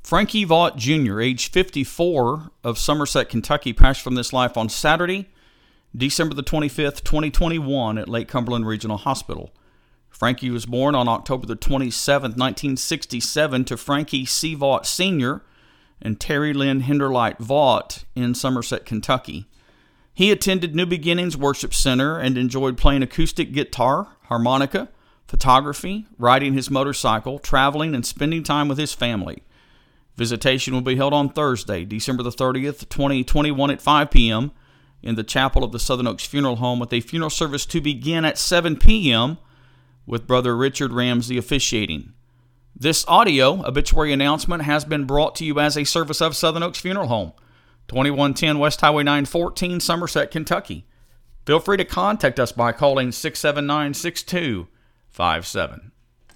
Frankie Vaught Jr., age 54, of Somerset, Kentucky, passed from this life on Saturday, December the 25th, 2021, at Lake Cumberland Regional Hospital. Frankie was born on October the 27th, 1967, to Frankie C. Vaught Sr. and Terry Lynn Hinderlight Vaught in Somerset, Kentucky. He attended New Beginnings Worship Center and enjoyed playing acoustic guitar, harmonica, photography, riding his motorcycle, traveling, and spending time with his family. Visitation will be held on Thursday, December the 30th, 2021 at 5 p.m. in the chapel of the Southern Oaks Funeral Home, with a funeral service to begin at 7 p.m. with Brother Richard Ramsey officiating. This audio obituary announcement has been brought to you as a service of Southern Oaks Funeral Home, 2110 West Highway 914, Somerset, Kentucky. Feel free to contact us by calling 679-6257.